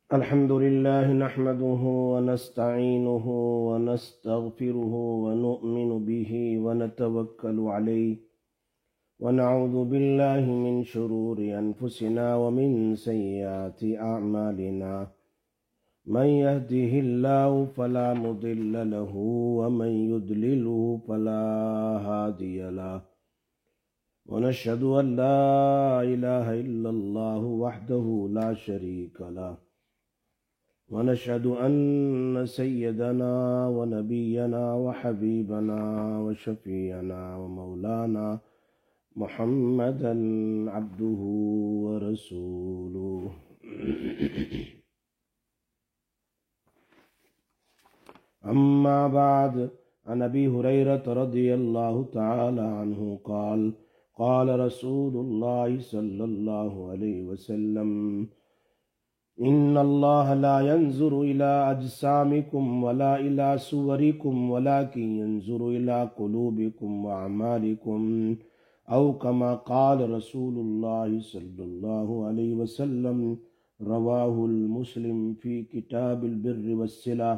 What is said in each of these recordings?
الحمد لله نحمده ونستعينه ونستغفره ونؤمن به ونتوكل عليه ونعوذ بالله من شرور أنفسنا ومن سيئات أعمالنا من يهده الله فلا مضل له ومن يضلله فلا هادي له ونشهد أن لا إله إلا الله وحده لا شريك له ونشهد أن سيدنا ونبينا وحبيبنا وشفيعنا ومولانا محمدا عبده ورسوله أما بعد عن أبي هريرة رضي الله تعالى عنه قال قال رسول الله صلى الله عليه وسلم إن الله لا ينظر إلى أجسامكم ولا إلى صوركم ولكن ينظر إلى قلوبكم وأعمالكم أو كما قال رسول الله صلى الله عليه وسلم رواه المسلم في كتاب البر والصلة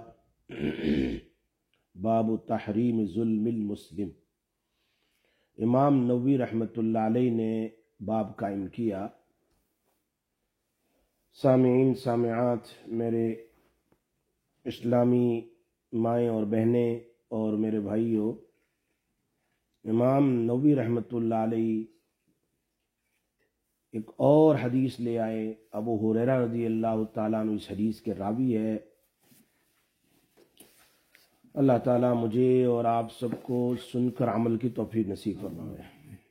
باب تحریم ظلم المسلم۔ امام نووی رحمۃ اللہ علیہ نے باب قائم کیا۔ سامعین سامعات، میرے اسلامی مائیں اور بہنیں اور میرے بھائیوں، امام نووی رحمۃ اللہ علیہ ایک اور حدیث لے آئے۔ ابو ہریرہ رضی اللہ تعالیٰ عنہ اس حدیث کے راوی ہے۔ اللہ تعالیٰ مجھے اور آپ سب کو سن کر عمل کی توفیق نصیب فرمائے۔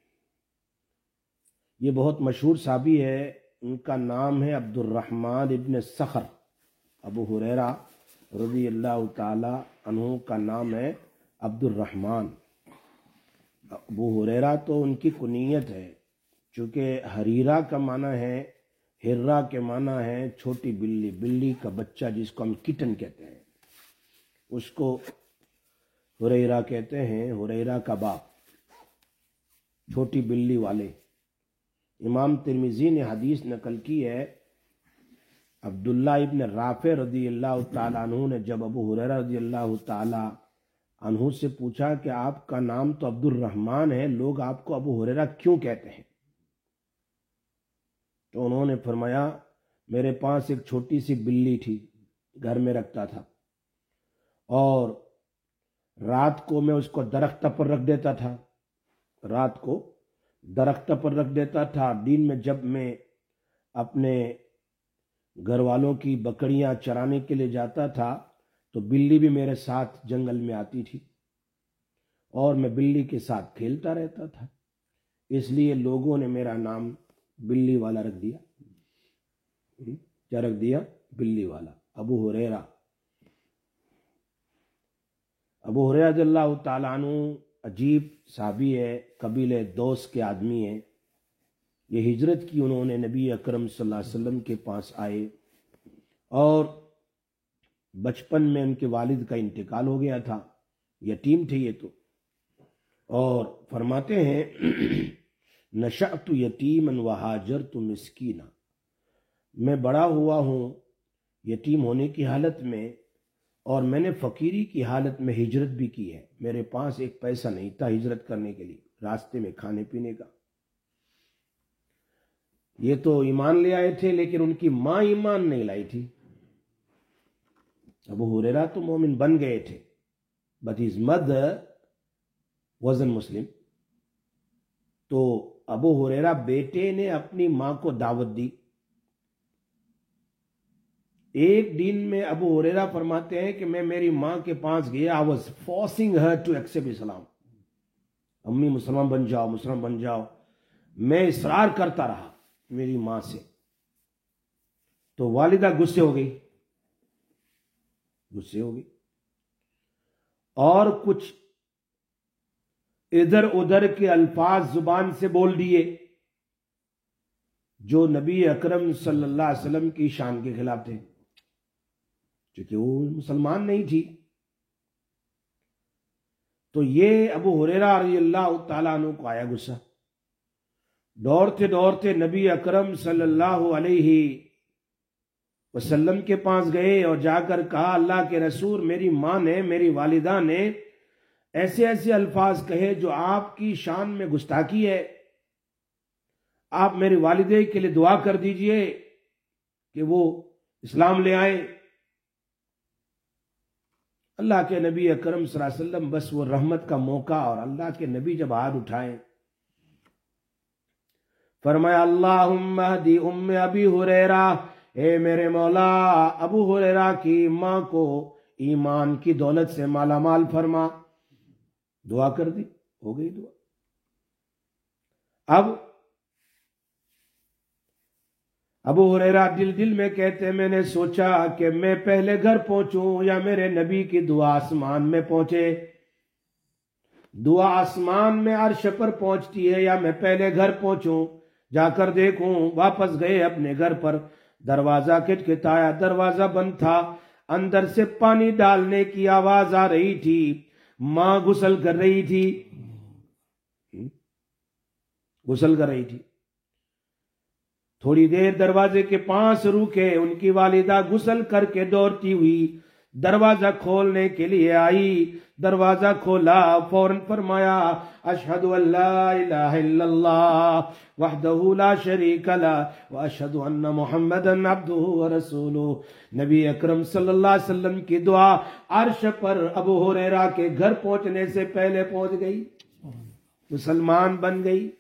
یہ بہت مشہور صحابی ہے، ان کا نام ہے عبد الرحمن ابن صخر۔ ابو ہریرہ رضی اللہ تعالی عنہ کا نام ہے عبد الرحمن۔ ابو ہریرہ تو ان کی کنیت ہے، چونکہ حریرہ کا معنی ہے، ہرہ کے معنی ہے چھوٹی بلی، بلی کا بچہ جس کو ہم کٹن کہتے ہیں، اس کو ہریرہ کہتے ہیں، ہریرہ کا باپ، چھوٹی بلی والے۔ امام ترمذی نے حدیث نقل کی ہے، عبداللہ ابن رافع رضی اللہ تعالیٰ عنہ نے جب ابو ہریرہ رضی اللہ تعالیٰ عنہ سے پوچھا کہ آپ کا نام تو عبد الرحمن ہے، لوگ آپ کو ابو ہریرہ کیوں کہتے ہیں؟ تو انہوں نے فرمایا، میرے پاس ایک چھوٹی سی بلی تھی، گھر میں رکھتا تھا، اور رات کو میں اس کو درخت پر رکھ دیتا تھا، رات کو درخت پر رکھ دیتا تھا، دن میں جب میں اپنے گھر والوں کی بکریاں چرانے کے لیے جاتا تھا تو بلی بھی میرے ساتھ جنگل میں آتی تھی اور میں بلی کے ساتھ کھیلتا رہتا تھا، اس لیے لوگوں نے میرا نام بلی والا رکھ دیا۔ کیا رکھ دیا؟ بلی والا، ابو ہریرہ۔ ابو ہریرہ رضی اللہ تعالیٰ عنہ عجیب صحابی ہے، قبیلے دوس کے آدمی ہیں۔ یہ ہجرت کی انہوں نے نبی اکرم صلی اللہ علیہ وسلم کے پاس آئے، اور بچپن میں ان کے والد کا انتقال ہو گیا تھا، یتیم تھے یہ تو، اور فرماتے ہیں نشأت یتیما وہاجرت مسکینا، میں بڑا ہوا ہوں یتیم ہونے کی حالت میں، اور میں نے فقیری کی حالت میں ہجرت بھی کی ہے، میرے پاس ایک پیسہ نہیں تھا ہجرت کرنے کے لیے، راستے میں کھانے پینے کا۔ یہ تو ایمان لے آئے تھے، لیکن ان کی ماں ایمان نہیں لائی تھی۔ ابو ہریرہ تو مومن بن گئے تھے، but his mother wasn't Muslim۔ تو ابو ہریرہ بیٹے نے اپنی ماں کو دعوت دی۔ ایک دن میں ابو ہریرہ فرماتے ہیں کہ میں میری ماں کے پاس گیا، I was forcing her to accept Islam، امی مسلمان بن جاؤ، مسلمان بن جاؤ، میں اصرار کرتا رہا میری ماں سے، تو والدہ غصے ہو گئی، اور کچھ ادھر ادھر کے الفاظ زبان سے بول دیے جو نبی اکرم صلی اللہ علیہ وسلم کی شان کے خلاف تھے، کیونکہ وہ مسلمان نہیں تھی۔ تو یہ ابو ہریرہ رضی اللہ تعالیٰ عنہ کو آیا غصہ، دوڑتے دوڑتے نبی اکرم صلی اللہ علیہ وسلم کے پاس گئے اور جا کر کہا اللہ کے رسول میری ماں نے میری والدہ نے ایسے ایسے الفاظ کہے جو آپ کی شان میں گستاخی ہے، آپ میری والدہ کے لیے دعا کر دیجئے کہ وہ اسلام لے آئے۔ اللہ کے نبی اکرم صلی اللہ علیہ وسلم بس وہ رحمت کا موقع، اور اللہ کے نبی جب ہاتھ اٹھائے فرمایا اللہم اہدی ام ابی ہریرہ، اے میرے مولا ابو ہریرہ کی ماں کو ایمان کی دولت سے مالا مال فرما۔ دعا کر دی، ہو گئی دعا۔ اب ابو ہریرہ دل میں کہتے میں نے سوچا کہ میں پہلے گھر پہنچوں یا میرے نبی کی دعا آسمان میں پہنچے، دعا آسمان میں عرش پر پہنچتی ہے یا میں پہلے گھر پہنچوں، جا کر دیکھوں۔ واپس گئے اپنے گھر پر، دروازہ کھٹکھٹایا، دروازہ بند تھا، اندر سے پانی ڈالنے کی آواز آ رہی تھی، ماں غسل کر رہی تھی، غسل کر رہی تھی۔ تھوڑی دیر دروازے کے پاس رکے، ان کی والدہ غسل کر کے دوڑتی ہوئی دروازہ کھولنے کے لیے آئی، دروازہ کھولا، فوراً فرمایا اشہد ان لا الہ الا اللہ وحدہ لا شریک لہ واشہد ان محمدا عبدہ ورسولہ۔ نبی اکرم صلی اللہ علیہ وسلم کی دعا عرش پر ابو ہریرہ کے گھر پہنچنے سے پہلے پہنچ گئی، مسلمان بن گئی۔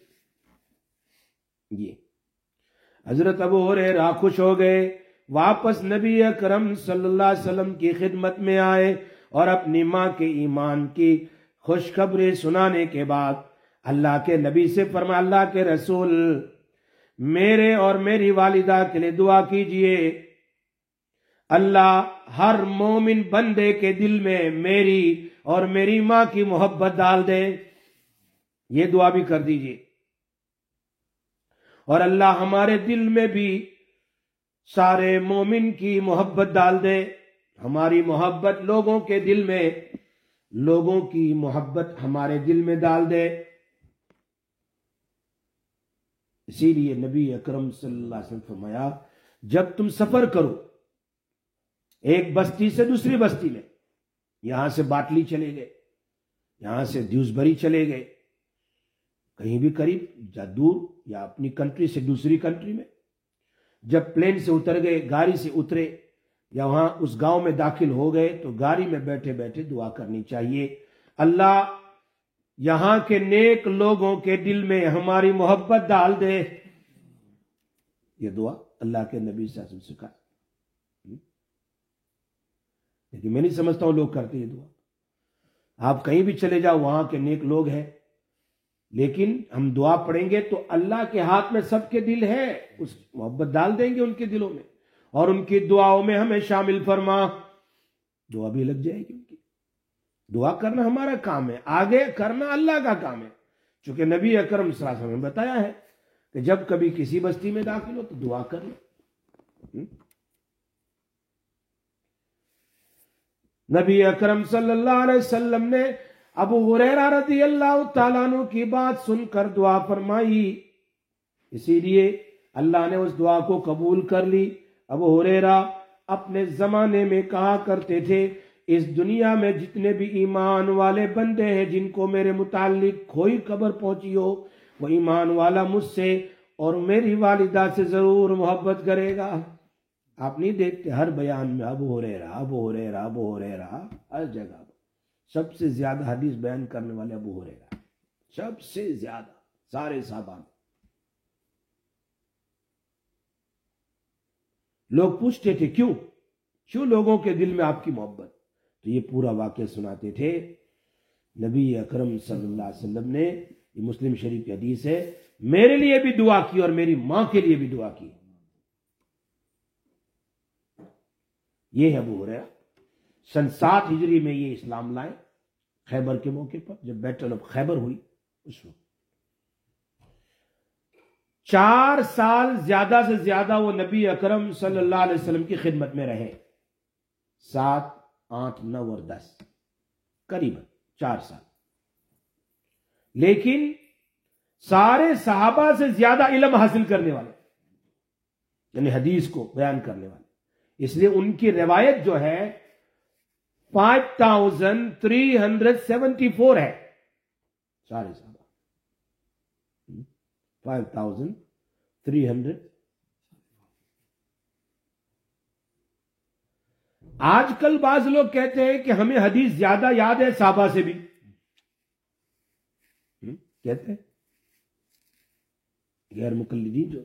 یہ حضرت ابو ہریرہ خوش ہو گئے، واپس نبی اکرم صلی اللہ علیہ وسلم کی خدمت میں آئے اور اپنی ماں کے ایمان کی خوشخبری سنانے کے بعد اللہ کے نبی سے فرمایا اللہ کے رسول میرے اور میری والدہ کے لیے دعا کیجئے، اللہ ہر مومن بندے کے دل میں میری اور میری ماں کی محبت ڈال دے، یہ دعا بھی کر دیجئے، اور اللہ ہمارے دل میں بھی سارے مومن کی محبت ڈال دے، ہماری محبت لوگوں کے دل میں، لوگوں کی محبت ہمارے دل میں ڈال دے۔ اسی لیے نبی اکرم صلی اللہ علیہ وسلم فرمایا جب تم سفر کرو ایک بستی سے دوسری بستی میں، یہاں سے باٹلی چلے گئے، یہاں سے دیوسبری چلے گئے، کہیں بھی قریب یا دور یا اپنی کنٹری سے دوسری کنٹری میں، جب پلین سے اتر گئے، گاڑی سے اترے یا وہاں اس گاؤں میں داخل ہو گئے تو گاڑی میں بیٹھے بیٹھے دعا کرنی چاہیے، اللہ یہاں کے نیک لوگوں کے دل میں ہماری محبت ڈال دے۔ یہ دعا اللہ کے نبی صلی اللہ علیہ وسلم سکھائے، لیکن میں نہیں سمجھتا ہوں لوگ کرتے یہ دعا۔ آپ کہیں بھی چلے جاؤ وہاں کے نیک لوگ ہیں، لیکن ہم دعا پڑھیں گے تو اللہ کے ہاتھ میں سب کے دل ہے، اس محبت ڈال دیں گے ان کے دلوں میں، اور ان کی دعاؤں میں ہمیں شامل فرما، دعا بھی لگ جائے گی ان کی۔ دعا کرنا ہمارا کام ہے، آگے کرنا اللہ کا کام ہے، چونکہ نبی اکرم صلی اللہ علیہ وسلم نے بتایا ہے کہ جب کبھی کسی بستی میں داخل ہو تو دعا کر لو۔ نبی اکرم صلی اللہ علیہ وسلم نے ابو ہریرہ رضی اللہ تعالیٰ عنہ کی بات سن کر دعا فرمائی، اسی لیے اللہ نے اس دعا کو قبول کر لی۔ ابو ہریرہ اپنے زمانے میں کہا کرتے تھے اس دنیا میں جتنے بھی ایمان والے بندے ہیں جن کو میرے متعلق کوئی خبر پہنچی ہو، وہ ایمان والا مجھ سے اور میری والدہ سے ضرور محبت کرے گا۔ آپ نہیں دیکھتے ہر بیان میں ابو ہریرہ ابو ہریرہ ابو ہریرہ، ہر جگہ سب سے زیادہ حدیث بیان کرنے والے ابو ہریرہ، سب سے زیادہ سارے صحابہ میں۔ لوگ پوچھتے تھے کیوں لوگوں کے دل میں آپ کی محبت، تو یہ پورا واقعہ سناتے تھے۔ نبی اکرم صلی اللہ علیہ وسلم نے، یہ مسلم شریف کی حدیث ہے، میرے لیے بھی دعا کی اور میری ماں کے لیے بھی دعا کی۔ یہ ہے ابو ہریرہ، سن 7 ہجری میں یہ اسلام لائے، خیبر کے موقع پر جب بیٹل آف خیبر ہوئی اس وقت 4 سال زیادہ سے زیادہ وہ نبی اکرم صلی اللہ علیہ وسلم کی خدمت میں رہے، 7 8 9 اور 10 قریب 4 سال، لیکن سارے صحابہ سے زیادہ علم حاصل کرنے والے، یعنی حدیث کو بیان کرنے والے، اس لیے ان کی روایت جو ہے 5374 ہے، سارے صحابہ 5300۔ آج کل بعض لوگ کہتے ہیں کہ ہمیں حدیث زیادہ یاد ہے صحابہ سے بھی، کہتے ہیں غیر مقلدین جو،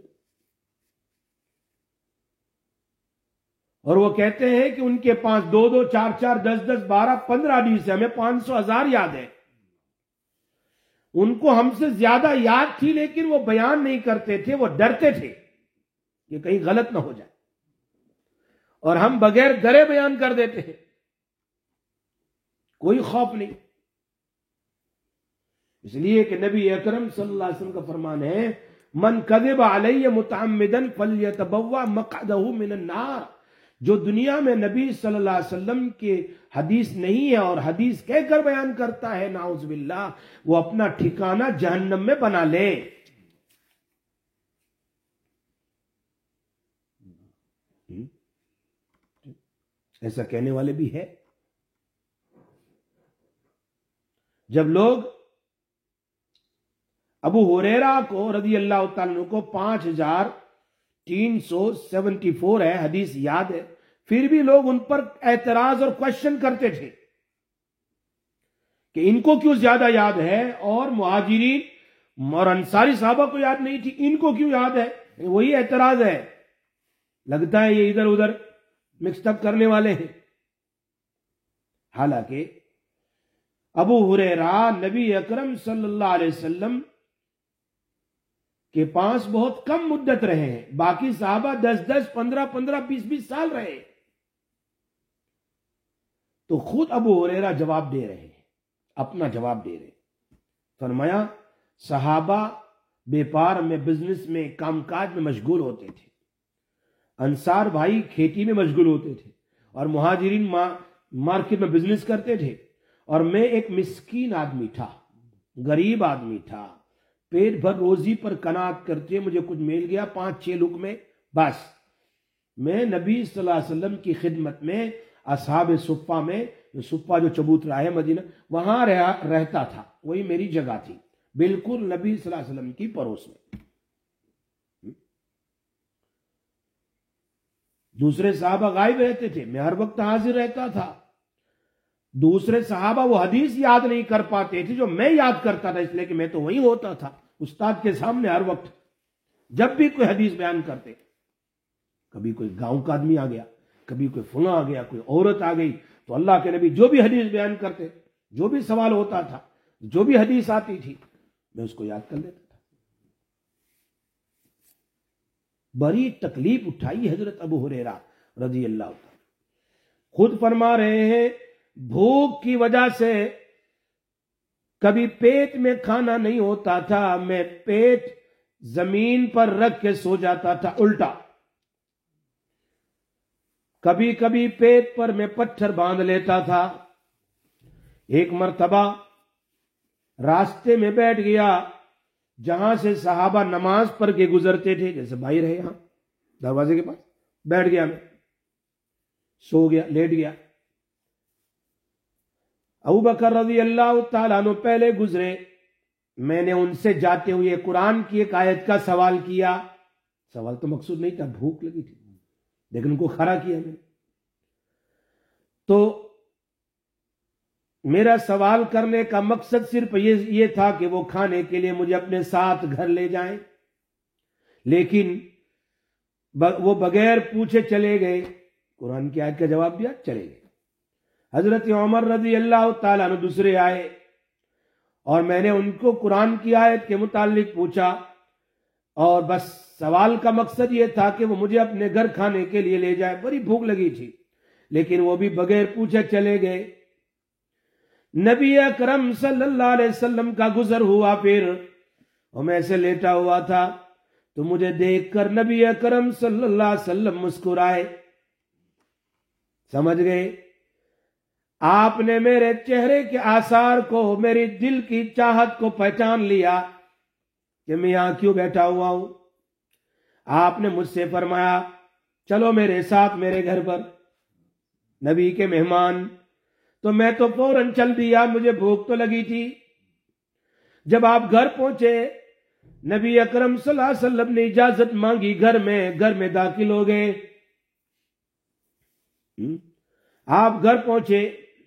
اور وہ کہتے ہیں کہ ان کے پاس 2 2 4 4 10 10 12 15 حدیث ہے، ہمیں 500 1000 یاد ہے۔ ان کو ہم سے زیادہ یاد تھی، لیکن وہ بیان نہیں کرتے تھے، وہ ڈرتے تھے کہ کہیں غلط نہ ہو جائے، اور ہم بغیر ڈرے بیان کر دیتے ہیں، کوئی خوف نہیں۔ اس لیے کہ نبی اکرم صلی اللہ علیہ وسلم کا فرمان ہے، من کذب علی متعمدا فلیتبوأ مقعدہ من النار۔ جو دنیا میں نبی صلی اللہ علیہ وسلم کی حدیث نہیں ہے اور حدیث کہہ کر بیان کرتا ہے، نعوذ باللہ، وہ اپنا ٹھکانہ جہنم میں بنا لے۔ ایسا کہنے والے بھی ہے۔ جب لوگ ابو ہریرہ کو رضی اللہ تعالیٰ عنہ کو 5374 ہے حدیث یاد ہے، پھر بھی لوگ ان پر اعتراض اور کوشچن کرتے تھے کہ ان کو کیوں زیادہ یاد ہے، اور مہاجرین اور انصاری صحابہ کو یاد نہیں تھی، ان کو کیوں یاد ہے؟ وہی اعتراض ہے۔ لگتا ہے یہ ادھر ادھر مکسڈ اپ کرنے والے ہیں۔ حالانکہ ابو ہریرہ نبی اکرم صلی اللہ علیہ وسلم کے پاس بہت کم مدت رہے ہیں، باقی صحابہ 10 10 15 15 20 20 سال رہے، تو خود ابو ہریرہ جواب دے رہے ہیں، اپنا جواب دے رہے ہیں۔ فرمایا صحابہ بیپار میں، بزنس میں، کام کاج میں مشغول ہوتے تھے، انصار بھائی کھیتی میں مشغول ہوتے تھے، اور مہاجرین مارکیٹ میں بزنس کرتے تھے، اور میں ایک مسکین آدمی تھا، غریب آدمی تھا، پیٹ بھر روزی پر قناعت کرتے، مجھے کچھ مل گیا 5 6 لقمے، بس میں نبی صلی اللہ علیہ وسلم کی خدمت میں اصحاب صفہ میں، صفہ جو چبوترا ہے مدینہ، وہاں رہتا تھا، وہی میری جگہ تھی، بالکل نبی صلی اللہ علیہ وسلم کی پڑوس میں۔ دوسرے صحابہ غائب رہتے تھے، میں ہر وقت حاضر رہتا تھا۔ دوسرے صحابہ وہ حدیث یاد نہیں کر پاتے تھے جو میں یاد کرتا تھا، اس لیے کہ میں تو وہیں ہوتا تھا استاد کے سامنے ہر وقت۔ جب بھی کوئی حدیث بیان کرتے، کبھی کوئی گاؤں کا آدمی آ گیا، کبھی کوئی فلاں آ گیا، کوئی عورت آ گئی، تو اللہ کے نبی جو بھی حدیث بیان کرتے، جو بھی سوال ہوتا تھا، جو بھی حدیث آتی تھی، میں اس کو یاد کر لیتا تھا۔ بڑی تکلیف اٹھائی حضرت ابو ہریرہ رضی اللہ عنہ، خود فرما رہے ہیں بھوک کی وجہ سے کبھی پیٹ میں کھانا نہیں ہوتا تھا، میں پیٹ زمین پر رکھ کے سو جاتا تھا الٹا، کبھی کبھی پیٹ پر میں پتھر باندھ لیتا تھا۔ ایک مرتبہ راستے میں بیٹھ گیا جہاں سے صحابہ نماز پڑھ کے گزرتے تھے، جیسے بھائی رہے یہاں دروازے کے پاس، بیٹھ گیا، میں سو گیا، لیٹ گیا۔ ابو بکر رضی اللہ تعالیٰ عنہ پہلے گزرے، میں نے ان سے جاتے ہوئے قرآن کی ایک آیت کا سوال کیا، سوال تو مقصود نہیں تھا، بھوک لگی تھی، لیکن ان کو کھڑا کیا میں نے۔ تو میرا سوال کرنے کا مقصد صرف یہ تھا کہ وہ کھانے کے لیے مجھے اپنے ساتھ گھر لے جائیں، لیکن وہ بغیر پوچھے چلے گئے، قرآن کی آیت کا جواب دیا، چلے گئے۔ حضرت عمر رضی اللہ تعالیٰ عنہ دوسرے آئے، اور میں نے ان کو قرآن کی آیت کے متعلق پوچھا، اور بس سوال کا مقصد یہ تھا کہ وہ مجھے اپنے گھر کھانے کے لیے لے جائے، بڑی بھوک لگی تھی، لیکن وہ بھی بغیر پوچھے چلے گئے۔ نبی اکرم صلی اللہ علیہ وسلم کا گزر ہوا، پھر اور میں ایسے لیٹا ہوا تھا، تو مجھے دیکھ کر نبی اکرم صلی اللہ علیہ وسلم مسکرائے، سمجھ گئے آپ نے میرے چہرے کے آثار کو، میری دل کی چاہت کو پہچان لیا کہ میں یہاں کیوں بیٹھا ہوا ہوں۔ آپ نے مجھ سے فرمایا چلو میرے ساتھ میرے گھر پر، نبی کے مہمان۔ تو میں تو فوراً چل دیا، مجھے بھوک تو لگی تھی۔ جب آپ گھر پہنچے، نبی اکرم صلی اللہ علیہ وسلم نے اجازت مانگی، گھر میں داخل ہو گئے۔ آپ گھر پہنچے،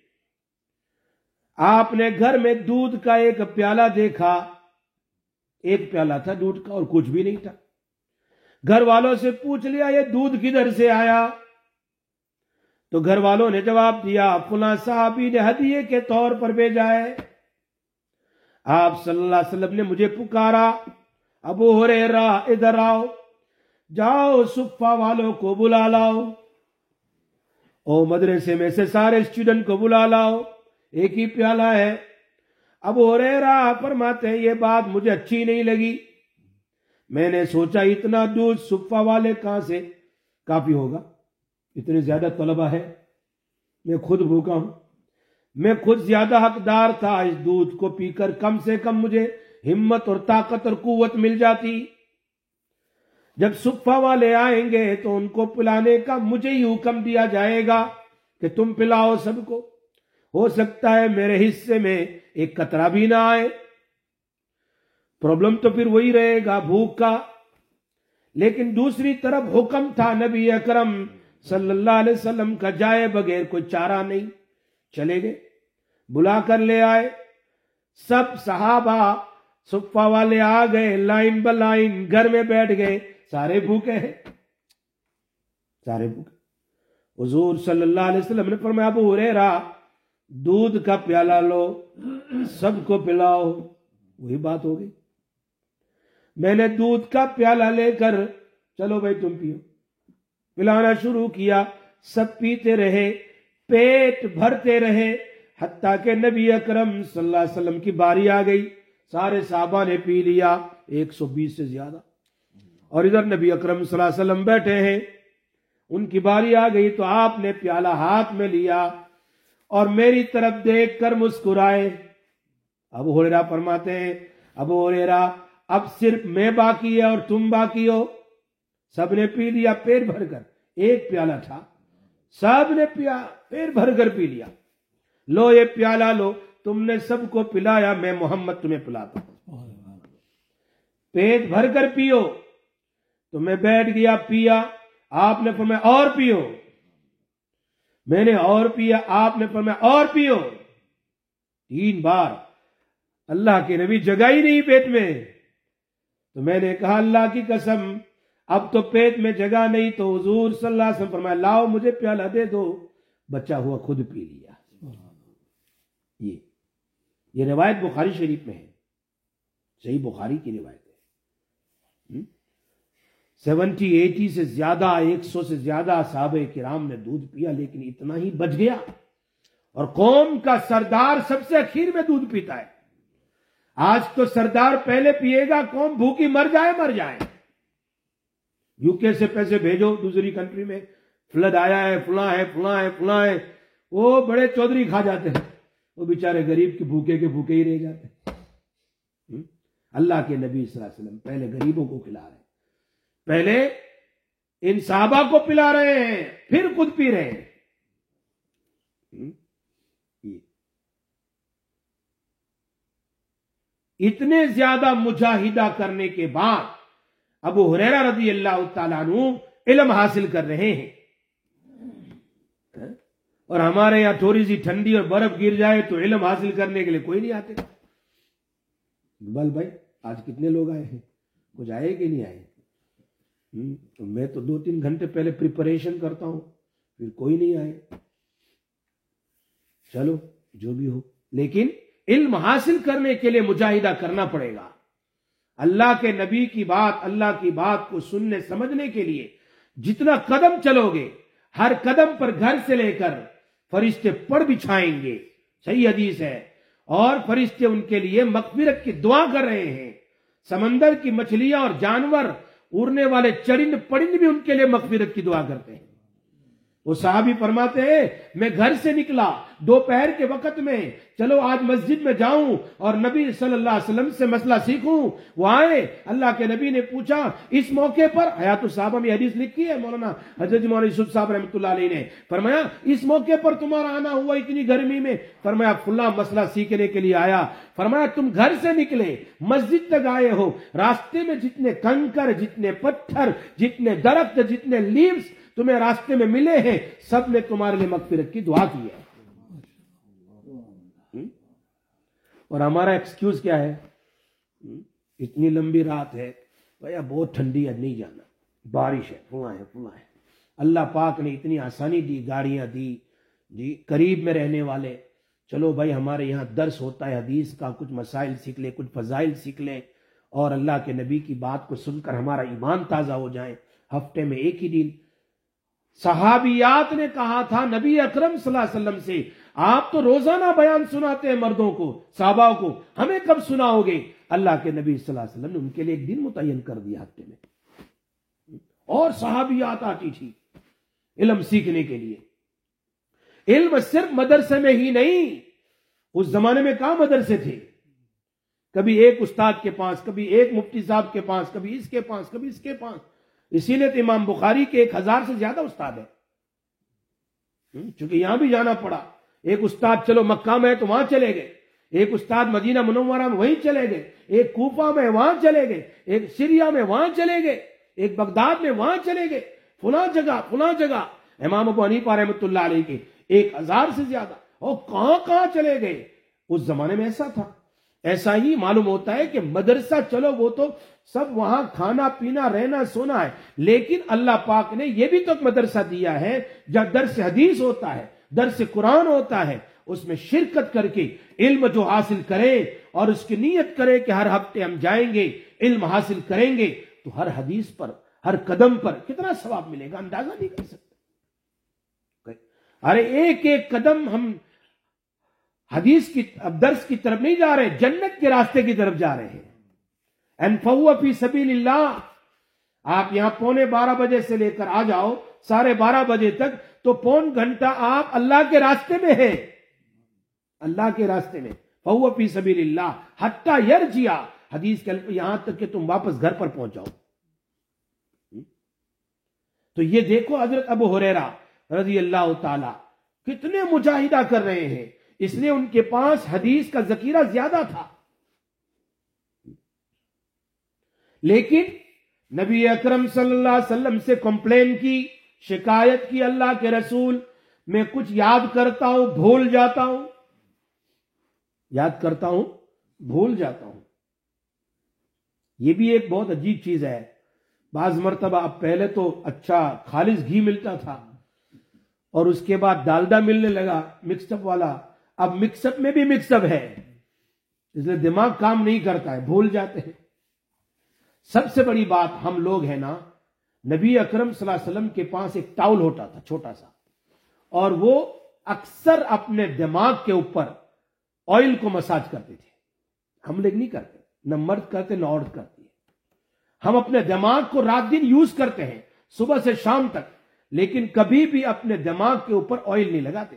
آپ نے گھر میں دودھ کا ایک پیالہ دیکھا، ایک پیالہ تھا دودھ کا اور کچھ بھی نہیں تھا۔ گھر والوں سے پوچھ لیا یہ دودھ کدھر سے آیا؟ تو گھر والوں نے جواب دیا فلاں صحابی نے ہدیے کے طور پر بھیجا ہے۔ آپ صلی اللہ علیہ وسلم نے مجھے پکارا، ابو ہریرہ ادھر آؤ، جاؤ صفہ والوں کو بلا لاؤ، او مدرسے میں سے سارے اسٹوڈنٹ کو بلا لاؤ، ایک ہی پیالہ ہے۔ ابو ہریرہ فرماتے ہیں یہ بات مجھے اچھی نہیں لگی، میں نے سوچا اتنا دودھ صفہ والے کہاں سے کافی ہوگا، اتنے زیادہ طلبہ ہے، میں خود بھوکا ہوں، میں خود زیادہ حقدار تھا، اس دودھ کو پی کر کم سے کم مجھے ہمت اور طاقت اور قوت مل جاتی۔ جب صفہ والے آئیں گے تو ان کو پلانے کا مجھے ہی حکم دیا جائے گا کہ تم پلاؤ سب کو، ہو سکتا ہے میرے حصے میں ایک قطرہ بھی نہ آئے، پرابلم تو پھر وہی رہے گا بھوک کا۔ لیکن دوسری طرف حکم تھا نبی اکرم صلی اللہ علیہ وسلم کا، جائے بغیر کوئی چارہ نہیں۔ چلے گئے، بلا کر لے آئے، سب صحابہ صفہ والے آ گئے، لائن بہ لائن گھر میں بیٹھ گئے، سارے بھوکے ہیں، سارے بھوکے۔ حضور صلی اللہ علیہ وسلم نے فرمایا ابو ہریرہ دودھ کا پیالہ لو، سب کو پلاؤ۔ وہی بات ہو گئی، میں نے دودھ کا پیالہ لے کر چلو بھائی تم پیو، پلانا شروع کیا، سب پیتے رہے، پیٹ بھرتے رہے، حتیٰ کہ نبی اکرم صلی اللہ علیہ وسلم کی باری آ گئی، سارے صحابہ نے پی لیا، 120 سے زیادہ، اور ادھر نبی اکرم صلی اللہ علیہ وسلم بیٹھے ہیں، ان کی باری آ گئی تو آپ نے پیالہ ہاتھ میں لیا اور میری طرف دیکھ کر مسکرائے۔ ابو ہریرہ فرماتے ہیں ابو ہریرہ اب صرف میں باقی ہے اور تم باقی ہو، سب نے پی لیا پیٹ بھر کر، ایک پیالہ تھا، سب نے پیا پیٹ بھر کر پی لیا، لو یہ پیالہ لو، تم نے سب کو پلایا، میں محمد تمہیں پلاتا ہوں، پیٹ بھر کر پیو۔ تو میں بیٹھ گیا، پیا، آپ نے فرمایا اور پیو، میں نے اور پیا، آپ نے فرمایا اور پیو، 3 بار۔ اللہ کے نبی جگہ ہی نہیں پیٹ میں، تو میں نے کہا اللہ کی قسم اب تو پیٹ میں جگہ نہیں، تو حضور صلی اللہ علیہ وسلم فرمایا لاؤ مجھے پیالہ دے دو، بچا ہوا خود پی لیا۔ یہ روایت بخاری شریف میں ہے، صحیح بخاری کی روایت ہے۔ 70-80 سے زیادہ، 100 سے زیادہ صحابہ کرام نے دودھ پیا، لیکن اتنا ہی بچ گیا، اور قوم کا سردار سب سے اخیر میں دودھ پیتا ہے۔ آج تو سردار پہلے پیے گا، قوم بھوکی مر جائے۔ یو کے سے پیسے بھیجو دوسری کنٹری میں، فلڈ آیا ہے، فلاں ہے، وہ بڑے چودھری کھا جاتے ہیں، وہ بیچارے غریب کے بھوکے ہی رہ جاتے ہیں۔ اللہ کے نبی صلی اللہ علیہ وسلم پہلے غریبوں کو کھلا رہے ہیں، پہلے ان صحابہ کو پلا رہے ہیں، پھر خود پی رہے ہیں۔ اتنے زیادہ مجاہدہ کرنے کے بعد ابو ہریرہ رضی اللہ تعالیٰ عنہ علم حاصل کر رہے ہیں، اور ہمارے یہاں تھوڑی سی ٹھنڈی اور برف گر جائے تو علم حاصل کرنے کے لیے کوئی نہیں آتے۔ بل بھائی آج کتنے لوگ آئے ہیں، کچھ آئے کہ نہیں آئے؟ میں تو 2-3 گھنٹے پہلے پریپریشن کرتا ہوں، پھر کوئی نہیں آئے۔ چلو جو بھی ہو، لیکن علم حاصل کرنے کے لیے مجاہدہ کرنا پڑے گا۔ اللہ کے نبی کی بات، اللہ کی بات کو سننے سمجھنے کے لیے جتنا قدم چلو گے، ہر قدم پر گھر سے لے کر فرشتے پڑ بچھائیں گے، صحیح حدیث ہے، اور فرشتے ان کے لیے مغفرت کی دعا کر رہے ہیں۔ سمندر کی مچھلیاں اور جانور، اڑنے والے چرند پرند بھی ان کے لیے مغفرت کی دعا کرتے ہیں۔ وہ صحابی فرماتے ہیں میں گھر سے نکلا دوپہر کے وقت میں، چلو آج مسجد میں جاؤں اور نبی صلی اللہ علیہ وسلم سے مسئلہ سیکھوں۔ وہ آئے، اللہ کے نبی نے پوچھا اس موقع پر، حیات الصحابہ میں حدیث لکھی ہے مولانا حضرت مولانا یوسف صاحب رحمۃ اللہ علیہ نے فرمایا اس موقع پر تمہارا آنا ہوا اتنی گرمی میں؟ فرمایا فلاں مسئلہ سیکھنے کے لیے آیا۔ فرمایا تم گھر سے نکلے مسجد تک آئے ہو، راستے میں جتنے کنکر، جتنے پتھر، جتنے درخت، جتنے لیوز تمہیں راستے میں ملے ہیں، سب نے تمہارے لیے مغفرت کی دعا کی ہے۔ اور ہمارا ایکسکیوز کیا ہے؟ اتنی لمبی رات ہے بھیا، بہت ٹھنڈی ہے، نہیں جانا، بارش ہے، فلاں ہے فلاں ہے۔ اللہ پاک نے اتنی آسانی دی، گاڑیاں دی، جی قریب میں رہنے والے، چلو بھائی ہمارے یہاں درس ہوتا ہے حدیث کا، کچھ مسائل سیکھ لیں، کچھ فضائل سیکھ لیں، اور اللہ کے نبی کی بات کو سن کر ہمارا ایمان تازہ ہو جائے۔ ہفتے میں ایک ہی دن۔ صحابیات نے کہا تھا نبی اکرم صلی اللہ علیہ وسلم سے، آپ تو روزانہ بیان سناتے ہیں مردوں کو، صحابہ کو، ہمیں کب سناؤ گے؟ اللہ کے نبی صلی اللہ علیہ وسلم نے ان کے لیے ایک دن متعین کر دیا ہفتے میں، اور صحابیات آتی تھی علم سیکھنے کے لیے۔ علم صرف مدرسے میں ہی نہیں، اس زمانے میں کہاں مدرسے تھے؟ کبھی ایک استاد کے پاس، کبھی ایک مفتی صاحب کے پاس، کبھی اس کے پاس، کبھی اس کے پاس۔ اسی لیے تو امام بخاری کے 1000 سے زیادہ استاد ہیں، چونکہ یہاں بھی جانا پڑا۔ ایک استاد چلو مکہ میں تو وہاں چلے گئے، ایک استاد مدینہ منورہ میں وہیں چلے گئے، ایک کوفہ میں وہاں چلے گئے، ایک سیریا میں وہاں چلے گئے، ایک بغداد میں وہاں چلے گئے، فلاں جگہ۔ امام ابو حنیفہ رحمۃ اللہ علیہ کے 1000 سے زیادہ، اور کہاں کہاں چلے گئے۔ اس زمانے میں ایسا تھا۔ ایسا ہی معلوم ہوتا ہے کہ مدرسہ چلو وہ تو سب وہاں کھانا پینا رہنا سونا ہے، لیکن اللہ پاک نے یہ بھی تو ایک مدرسہ دیا ہے جہاں درس حدیث ہوتا ہے، درس قرآن ہوتا ہے، اس میں شرکت کر کے علم جو حاصل کریں اور اس کی نیت کریں کہ ہر ہفتے ہم جائیں گے، علم حاصل کریں گے، تو ہر حدیث پر، ہر قدم پر کتنا ثواب ملے گا اندازہ نہیں کر سکتے۔ ارے ایک ایک قدم ہم حدیث کی درس کی طرف نہیں جا رہے، جنت کے راستے کی طرف جا رہے ہیں۔ انفوا فی سبیل اللہ۔ آپ یہاں 11:45 بجے سے لے کر آ جاؤ 12:30 بجے تک، تو 1.25 گھنٹہ آپ اللہ کے راستے میں ہیں، اللہ کے راستے میں۔ فہو فی سبیل اللہ حتی یرجع، حدیث کے یہاں تک کہ تم واپس گھر پر پہنچ جاؤ۔ تو یہ دیکھو حضرت ابو ہریرہ رضی اللہ تعالی کتنے مجاہدہ کر رہے ہیں، اس لیے ان کے پاس حدیث کا ذخیرہ زیادہ تھا۔ لیکن نبی اکرم صلی اللہ علیہ وسلم سے کمپلین کی، شکایت کی، اللہ کے رسول میں کچھ یاد کرتا ہوں بھول جاتا ہوں، یاد کرتا ہوں بھول جاتا ہوں۔ یہ بھی ایک بہت عجیب چیز ہے۔ بعض مرتبہ اب پہلے تو اچھا خالص گھی ملتا تھا، اور اس کے بعد ڈالڈا ملنے لگا مکس اپ والا، اب مکس اپ میں بھی مکس اپ ہے، اس لیے دماغ کام نہیں کرتا ہے، بھول جاتے ہیں۔ سب سے بڑی بات ہم لوگ ہیں نا، نبی اکرم صلی اللہ علیہ وسلم کے پاس ایک ٹاول ہوتا تھا چھوٹا سا، اور وہ اکثر اپنے دماغ کے اوپر آئل کو مساج کرتے تھے۔ ہم لوگ نہیں کرتے، نہ مرد کرتے نہ عورت کرتی ہے۔ ہم اپنے دماغ کو رات دن یوز کرتے ہیں صبح سے شام تک، لیکن کبھی بھی اپنے دماغ کے اوپر آئل نہیں لگاتے۔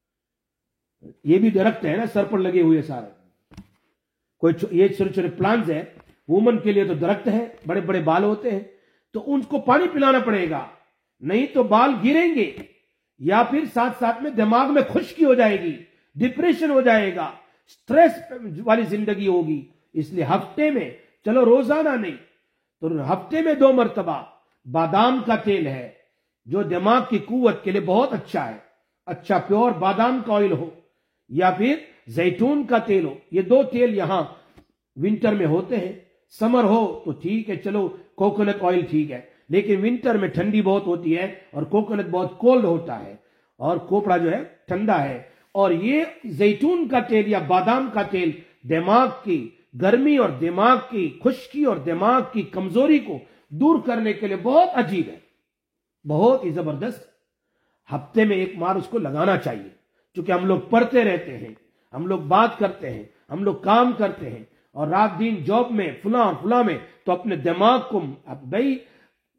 یہ بھی درخت ہے نا سر پر لگے ہوئے سارے، کوئی یہ چھوٹے چھوٹے پلانٹس ہیں، وومن کے لیے تو درخت ہے، بڑے بڑے بال ہوتے ہیں، تو ان کو پانی پلانا پڑے گا، نہیں تو بال گریں گے، یا پھر ساتھ ساتھ میں دماغ میں خشکی ہو جائے گی، ڈپریشن ہو جائے گا، سٹریس والی زندگی ہوگی۔ اس لیے ہفتے میں، چلو روزانہ نہیں تو ہفتے میں 2 مرتبہ بادام کا تیل ہے جو دماغ کی قوت کے لیے بہت اچھا ہے، اچھا پیور بادام کا آئل ہو یا پھر زیتون کا تیل ہو۔ یہ 2 تیل یہاں ونٹر میں ہوتے ہیں، سمر ہو تو ٹھیک ہے، چلو کوکونٹ آئل ٹھیک ہے، لیکن ونٹر میں ٹھنڈی بہت ہوتی ہے اور کوکونٹ بہت کولڈ ہوتا ہے، اور کوپڑا جو ہے ٹھنڈا ہے۔ اور یہ زیتون کا تیل یا بادام کا تیل دماغ کی گرمی اور دماغ کی خشکی اور دماغ کی کمزوری کو دور کرنے کے لیے بہت عجیب ہے، بہت ہی زبردست۔ ہفتے میں ایک بار اس کو لگانا چاہیے، کیونکہ ہم لوگ پڑھتے رہتے ہیں، ہم لوگ بات کرتے ہیں، ہم لوگ کام کرتے ہیں، اور رات دن جاب میں فلاں میں، تو اپنے دماغ کو بھائی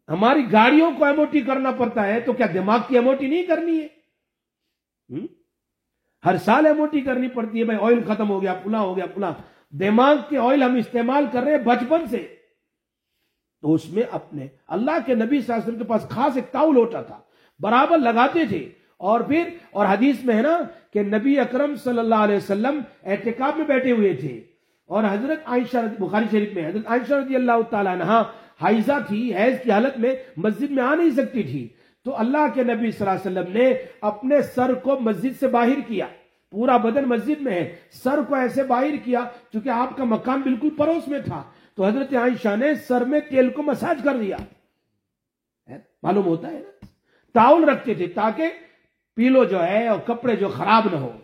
ہماری گاڑیوں کو ایموٹی کرنا پڑتا ہے تو کیا دماغ کی ایموٹی نہیں کرنی ہے؟ ہر سال ایموٹی کرنی پڑتی ہے، بھائی آئل ختم ہو گیا، پلا ہو گیا، پلا۔ دماغ کے آئل ہم استعمال کر رہے ہیں بچپن سے، تو اس میں اپنے اللہ کے نبی صلی اللہ علیہ وسلم کے پاس خاص ایک تاول ہوتا تھا، برابر لگاتے تھے۔ اور حدیث میں ہے نا کہ نبی اکرم صلی اللہ علیہ وسلم اعتکاف میں بیٹھے ہوئے تھے، اور حضرت عائشہ بخاری شریف میں حضرت عائشہ رضی اللہ تعالیٰ عنہا حائضہ تھی، حیض کی حالت میں مسجد میں آ نہیں سکتی تھی، تو اللہ کے نبی صلی اللہ علیہ وسلم نے اپنے سر کو مسجد سے باہر کیا، پورا بدن مسجد میں ہے، سر کو ایسے باہر کیا چونکہ آپ کا مکان بالکل پڑوس میں تھا، تو حضرت عائشہ نے سر میں تیل کو مساج کر دیا۔ معلوم ہوتا ہے نا، تعاون رکھتے تھے تاکہ پیلو جو ہے اور کپڑے جو خراب نہ ہو،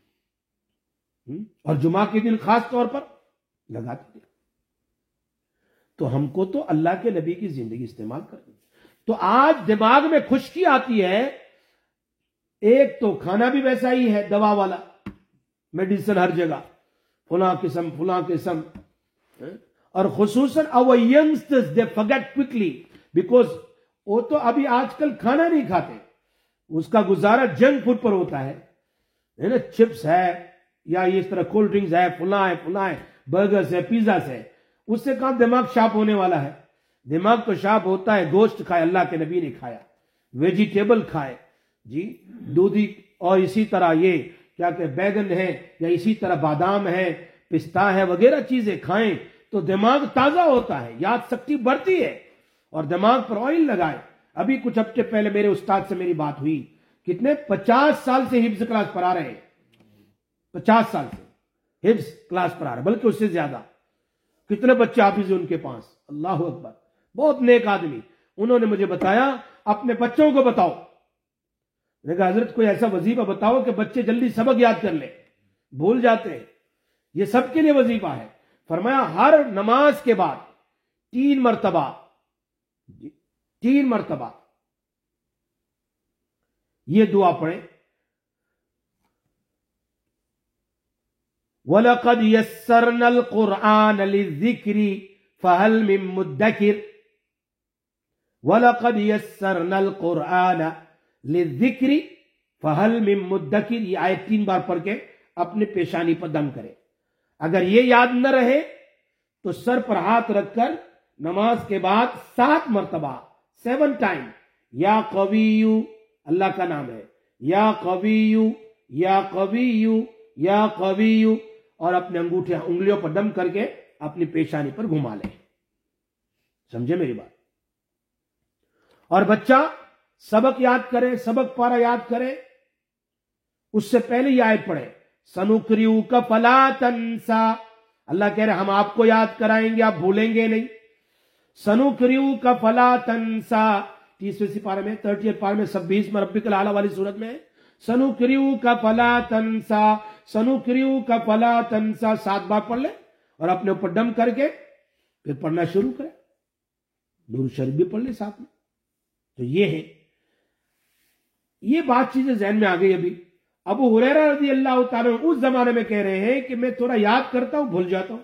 اور جمعہ کے دن خاص طور پر لگاتے تھے۔ تو ہم کو تو اللہ کے نبی کی زندگی استعمال کرنی۔ تو آج دماغ میں خشکی آتی ہے، ایک تو کھانا بھی ویسا ہی ہے، دوا والا، میڈیسن ہر جگہ، فلاں قسم فلاں قسم، اور خصوصاً our youngsters they forget quickly because وہ تو ابھی آج کل کھانا نہیں کھاتے، اس کا گزارا جنک فوڈ پر ہوتا ہے نا، چپس ہے یا اس طرح کولڈ ڈرنکس ہے، فلاں ہے، برگرز ہے، پیزاز ہے، اس سے کہاں دماغ شارپ ہونے والا ہے؟ دماغ تو شارپ ہوتا ہے، گوشت کھائے، اللہ کے نبی نے کھایا، ویجیٹیبل کھائے جی، دودھی، اور اسی طرح یہ کیا کہ بیگن ہے، یا اسی طرح بادام ہے، پستہ ہے، وغیرہ چیزیں کھائیں تو دماغ تازہ ہوتا ہے، یاد شکتی بڑھتی ہے، اور دماغ پر آئل لگائے۔ ابھی کچھ ہفتے پہلے میرے استاد سے میری بات ہوئی، کتنے 50 سال سے حفظ کلاس پڑھا رہے ہیں، 50 سال سے حفظ کلاس پڑھا رہے، بلکہ اس سے زیادہ۔ کتنے بچے حافظ ہیں ان کے پاس، اللہ اکبر، بہت نیک آدمی۔ انہوں نے مجھے بتایا اپنے بچوں کو بتاؤ، میں نے کہا حضرت کوئی ایسا وظیفہ بتاؤ کہ بچے جلدی سبق یاد کر لیں، بھول جاتے ہیں، یہ سب کے لیے وظیفہ ہے۔ فرمایا ہر نماز کے بعد 3 مرتبہ یہ دعا پڑھیں، وَلَقَدْ يَسَّرْنَا الْقُرْآنَ لِلذِّكْرِ فَهَلْ مِن مُدَّكِرٍ، وَلَقَدْ يَسَّرْنَا الْقُرْآنَ لِلذِّكْرِ فَهَلْ مِن مُدَّكِرٍ، یہ آیت 3 بار پڑھ کے اپنے پیشانی پر دم کرے۔ اگر یہ یاد نہ رہے تو سر پر ہاتھ رکھ کر نماز کے بعد 7 مرتبہ 7 ٹائم یا قویو، اللہ کا نام ہے، یا قویو یا قویو یا قویو، اور اپنے انگلیوں پر دم کر کے اپنی پیشانی پر گھما لیں۔ سمجھے میری بات؟ اور بچہ سبق یاد کرے، سبق پارا یاد کرے، اس سے پہلے یہ آیت پڑھے، سَنُقْرِئُكَ فَلَا تَنْسَى، اللہ کہہ رہے ہم آپ کو یاد کرائیں گے، آپ بھولیں گے نہیں۔ سَنُقْرِئُكَ فَلَا تَنْسَى، 30ویں سپارے میں 30 پارے میں 26 میں ربک الاعلیٰ والی صورت میں سَنُقْرِئُكَ فَلَا تَنْسَى، سَنُقْرِئُكَ فَلَا تَنْسَى 7 بار پڑھ لے، اور اپنے اوپر دم کر کے پھر پڑھنا شروع کرے، درود شریف بھی پڑھ لے ساتھ میں۔ تو یہ ہے، یہ بات چیزیں ذہن میں آ گئی۔ ابھی ابو ہریرہ رضی اللہ تعالیٰ اس زمانے میں کہہ رہے ہیں کہ میں تھوڑا یاد کرتا ہوں، بھول جاتا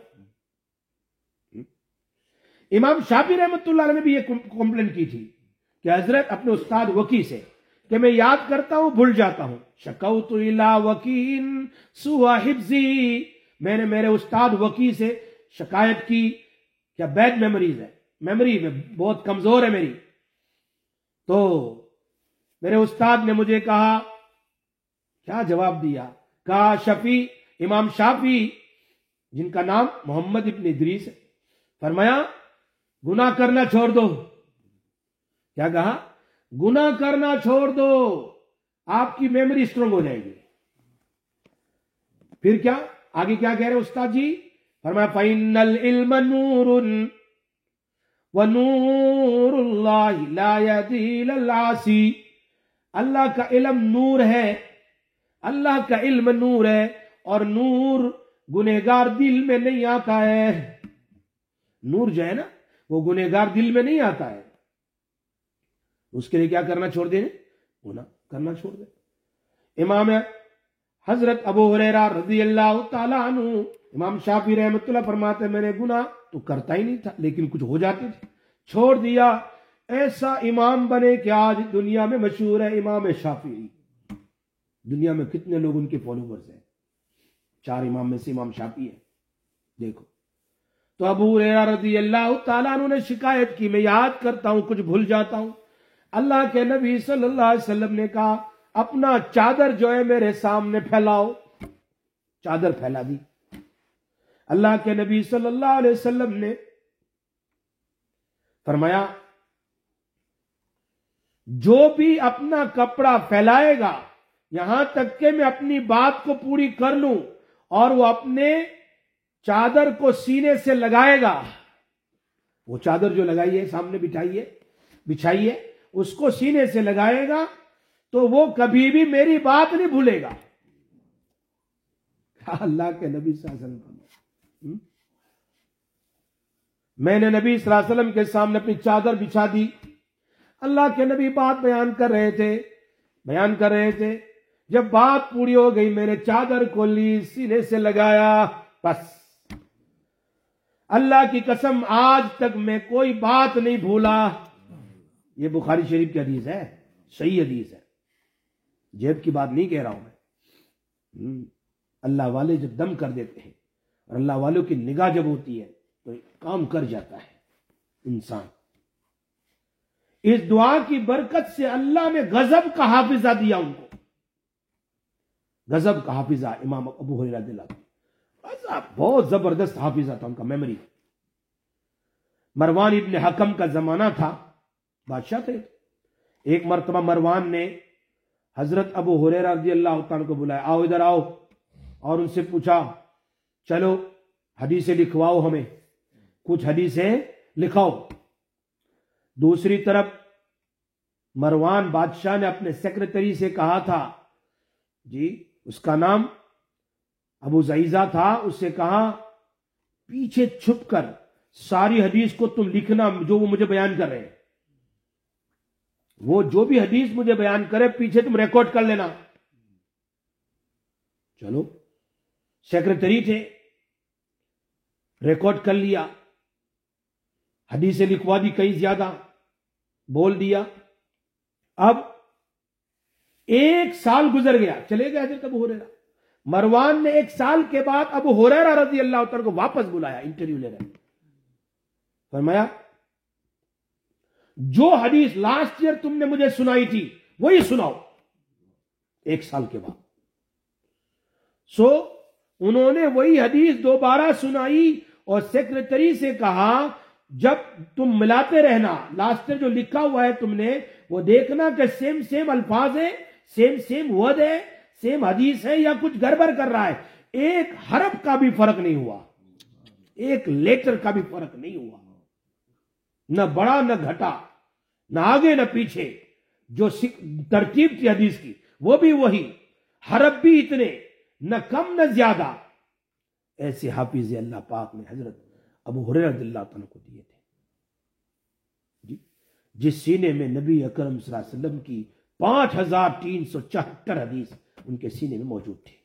ہوں۔ امام شافعی رحمۃ اللہ علیہ نے بھی یہ کمپلین کی تھی کہ حضرت اپنے استاد وکی سے کہ میں یاد کرتا ہوں، بھول جاتا ہوں، شکوت الی وکیع سوء حفظی، میں نے میرے استاد وکی سے شکایت کی کہ بیڈ میموریز ہے، میموری میں بہت کمزور ہے میری۔ تو میرے استاد نے مجھے کہا، کیا جواب دیا؟ کہا شفیع، امام شافعی جن کا نام محمد ابن ادریس ہے، فرمایا گناہ کرنا چھوڑ دو۔ کیا کہا؟ گناہ کرنا چھوڑ دو، آپ کی میموری اسٹرانگ ہو جائے گی۔ پھر کیا آگے کیا کہہ رہے استاد جی؟ فرمایا فَإِنَّ الْعِلْمَ نُورٌ وَنُورُ اللَّهِ لَا يَهْدِي إِلَى الْعَاصِي، اللہ کا علم نور ہے، اللہ کا علم نور ہے، اور نور گنہگار دل میں نہیں آتا ہے۔ نور جو ہے نا وہ گنہگار دل میں نہیں آتا ہے، اس کے لیے کیا کرنا چھوڑ دیں؟ گناہ کرنا چھوڑ دیں۔ امام حضرت ابو ہریرہ رضی اللہ تعالیٰ عنہ، امام شافعی رحمۃ اللہ فرماتے میں نے گناہ تو کرتا ہی نہیں تھا، لیکن کچھ ہو جاتے تھے، چھوڑ دیا۔ ایسا امام بنے کہ آج دنیا میں مشہور ہے امام شافعی. دنیا میں کتنے لوگ ان کے فالوورز ہیں؟ 4 امام میں سے امام شافعی ہے. دیکھو تو ابو ہریرہ رضی اللہ تعالیٰ عنہ نے شکایت کی، میں یاد کرتا ہوں کچھ بھول جاتا ہوں. اللہ کے نبی صلی اللہ علیہ وسلم نے کہا اپنا چادر جو ہے میرے سامنے پھیلاؤ. چادر پھیلا دی. اللہ کے نبی صلی اللہ علیہ وسلم نے فرمایا جو بھی اپنا کپڑا پھیلائے گا یہاں تک کہ میں اپنی بات کو پوری کر لوں اور وہ اپنے چادر کو سینے سے لگائے گا، وہ چادر جو لگائیے سامنے بچھائیے اس کو سینے سے لگائے گا تو وہ کبھی بھی میری بات نہیں بھولے گا. اللہ کے نبی صلی اللہ علیہ وسلم، میں نے نبی صلی اللہ علیہ وسلم کے سامنے اپنی چادر بچھا دی. اللہ کے نبی بات بیان کر رہے تھے. جب بات پوری ہو گئی میں نے چادر کو لی، سینے سے لگایا. بس اللہ کی قسم آج تک میں کوئی بات نہیں بھولا. یہ بخاری شریف کی حدیث ہے، صحیح حدیث ہے، جیب کی بات نہیں کہہ رہا ہوں میں. اللہ والے جب دم کر دیتے ہیں اور اللہ والوں کی نگاہ جب ہوتی ہے تو کام کر جاتا ہے انسان. اس دعا کی برکت سے اللہ نے غضب کا حافظہ دیا ان کو. غضب کا حافظہ امام ابو ہریرہ رضی اللہ عنہ بہت زبردست حافظہ تھا ان کا، میموری. مروان ابن حکم کا زمانہ تھا، بادشاہ تھے. ایک مرتبہ مروان نے حضرت ابو ہریرہ رضی اللہ عنہ کو بلایا، آؤ ادھر آؤ، اور ان سے پوچھا چلو حدیثیں لکھواؤ، ہمیں کچھ حدیثیں لکھاؤ. دوسری طرف مروان بادشاہ نے اپنے سیکرٹری سے کہا تھا، جی اس کا نام ابو زعیزہ تھا، اس سے کہا پیچھے چھپ کر ساری حدیث کو تم لکھنا جو وہ مجھے بیان کر رہے ہیں. وہ جو بھی حدیث مجھے بیان کرے پیچھے تم ریکارڈ کر لینا. چلو سیکرٹری تھے، ریکارڈ کر لیا، حدیثیں لکھوا دی، کئی زیادہ بول دیا. اب 1 سال گزر گیا، چلے گئے حضرت ابو ہریرہ. مروان نے 1 سال کے بعد ابو ہریرہ رضی اللہ عنہ کو واپس بلایا انٹرویو لے رہے. فرمایا جو حدیث لاسٹ ایئر تم نے مجھے سنائی تھی وہی سناؤ 1 سال کے بعد. انہوں نے وہی حدیث دوبارہ سنائی اور سیکرٹری سے کہا جب تم ملاتے رہنا، لاسٹ ایئر جو لکھا ہوا ہے تم نے وہ دیکھنا کہ سیم الفاظ ہے، سیم ورڈ ہے، سیم حدیث ہے یا کچھ گڑبڑ کر رہا ہے. 1 حرف کا بھی فرق نہیں ہوا، 1 لیٹر کا بھی فرق نہیں ہوا، نہ بڑا نہ گھٹا، نہ آگے نہ پیچھے. جو ترتیب تھی حدیث کی وہ بھی وہی، حرف بھی اتنے، نہ کم نہ زیادہ. ایسے حافظ اللہ پاک نے حضرت ابو ہریرہ رضی اللہ عنہ کو دیے تھے. جی جس سینے میں نبی اکرم صلی اللہ علیہ وسلم کی 5374 حدیث ان کے سینے میں موجود تھے.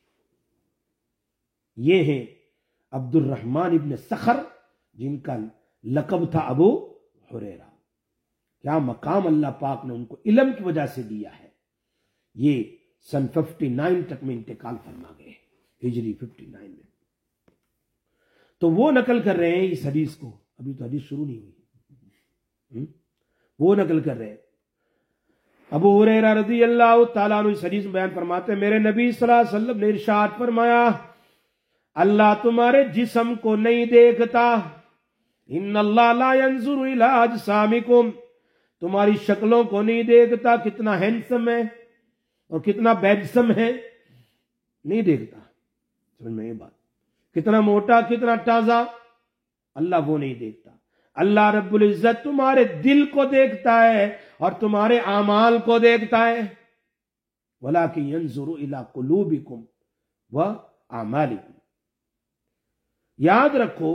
یہ ہیں عبد الرحمن ابن صخر جن کا لقب تھا ابو ہریرہ. کیا مقام اللہ پاک نے ان کو علم کی وجہ سے دیا ہے. یہ سن 59 تک میں انتقال فرما گئے، ہجری 59 میں. تو وہ نقل کر رہے ہیں اس حدیث کو، ابھی تو حدیث شروع نہیں ہوئی، وہ نقل کر رہے ہیں. ابو ہریرہ رضی اللہ تعالیٰ عنہ اس حدیث میں بیان فرماتے ہیں میرے نبی صلی اللہ علیہ وسلم نے ارشاد فرمایا اللہ تمہارے جسم کو نہیں دیکھتا، ان اللہ لا ينظر الى اجسامکم، تمہاری شکلوں کو نہیں دیکھتا کتنا ہینڈسم ہے اور کتنا بیڈسم ہے، نہیں دیکھتا. سمجھ میں یہ بات، کتنا موٹا کتنا تازہ، اللہ وہ نہیں دیکھتا. اللہ رب العزت تمہارے دل کو دیکھتا ہے اور تمہارے اعمال کو دیکھتا ہے. وَلَكِنْ يَنْظُرُ إِلَىٰ قُلُوبِكُمْ وَأَعْمَالِكُمْ. یاد رکھو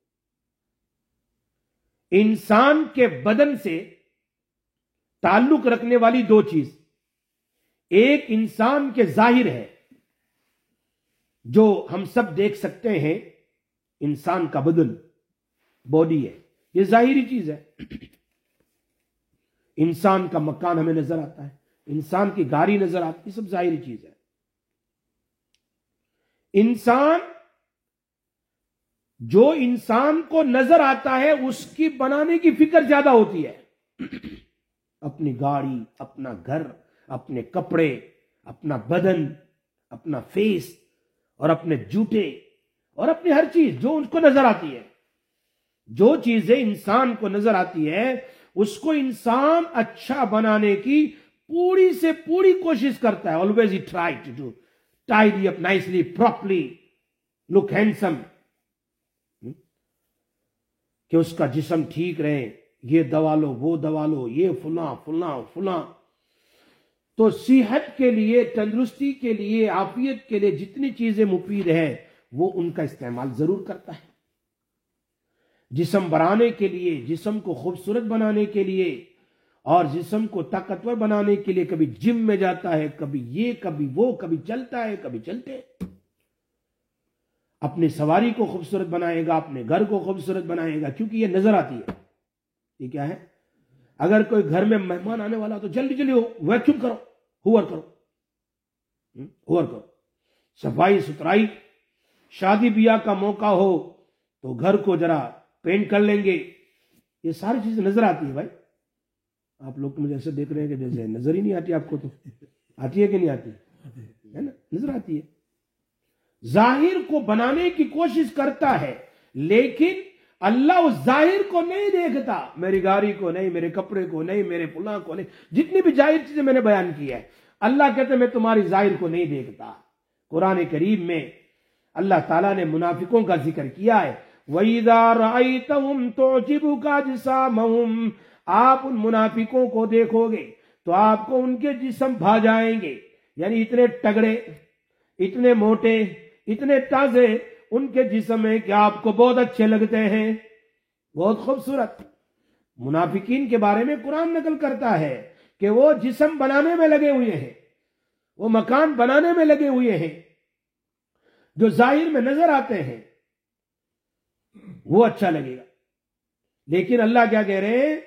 انسان کے بدن سے تعلق رکھنے والی 2 چیز، ایک انسان کے ظاہر ہے جو ہم سب دیکھ سکتے ہیں، انسان کا بدن باڈی ہے، یہ ظاہری چیز ہے. انسان کا مکان ہمیں نظر آتا ہے، انسان کی گاڑی نظر آتی ہے، یہ سب ظاہری چیز ہے۔ جو انسان کو نظر آتا ہے اس کی بنانے کی فکر زیادہ ہوتی ہے۔ اپنی گاڑی، اپنا گھر، اپنے کپڑے، اپنا بدن، اپنا فیس، اور اپنے جوتے، اور اپنی ہر چیز جو اس کو نظر آتی ہے، جو چیزیں انسان کو نظر آتی ہے اس کو انسان اچھا بنانے کی پوری سے پوری کوشش کرتا ہے۔ always he try to do tidy up nicely, properly, look handsome، کہ اس کا جسم ٹھیک رہے، یہ دوا لو، وہ دوا لو، یہ فلاں فلاں فلاں۔ تو صحت کے لیے، تندرستی کے لیے، عافیت کے لیے جتنی چیزیں مفید ہیں وہ ان کا استعمال ضرور کرتا ہے۔ جسم بنانے کے لیے، جسم کو خوبصورت بنانے کے لیے، اور جسم کو طاقتور بنانے کے لیے کبھی جم میں جاتا ہے، کبھی یہ کبھی وہ، کبھی چلتا ہے کبھی چلتے۔ اپنی سواری کو خوبصورت بنائے گا، اپنے گھر کو خوبصورت بنائے گا، کیونکہ یہ نظر آتی ہے۔ یہ کیا ہے؟ اگر کوئی گھر میں مہمان آنے والا تو جلدی جلدی ویکیوم کرو، ہوور کرو، صفائی ستھرائی۔ شادی بیاہ کا موقع ہو تو گھر کو ذرا پینٹ کر لیں گے۔ یہ ساری چیزیں نظر آتی ہے بھائی۔ آپ لوگ مجھے ایسے دیکھ رہے ہیں کہ جیسے نظر ہی نہیں آتی آپ کو، تو آتی ہے کہ نہیں آتی ہے نا؟ نظر آتی ہے۔ ظاہر کو بنانے کی کوشش کرتا ہے، لیکن اللہ اس ظاہر کو نہیں دیکھتا۔ میری گاڑی کو نہیں، میرے کپڑے کو نہیں، میرے فلاں کو نہیں، جتنی بھی ظاہر چیزیں میں نے بیان کی ہے، اللہ کہتے ہیں میں تمہاری ظاہر کو نہیں دیکھتا۔ قرآن کریم میں اللہ تعالیٰ نے منافقوں کا ذکر کیا ہے، وَإِذَا رَأَيْتَهُمْ تُعْجِبُكَ أَجْسَامُهُمْ، آپ ان منافقوں کو دیکھو گے تو آپ کو ان کے جسم بھا جائیں گے، یعنی اتنے تگڑے، اتنے موٹے، اتنے تازے ان کے جسم ہے کہ آپ کو بہت اچھے لگتے ہیں، بہت خوبصورت۔ منافقین کے بارے میں قرآن نقل کرتا ہے کہ وہ جسم بنانے میں لگے ہوئے ہیں، وہ مکان بنانے میں لگے ہوئے ہیں، جو ظاہر میں نظر آتے ہیں وہ اچھا لگے گا۔ لیکن اللہ کیا کہہ رہے ہیں؟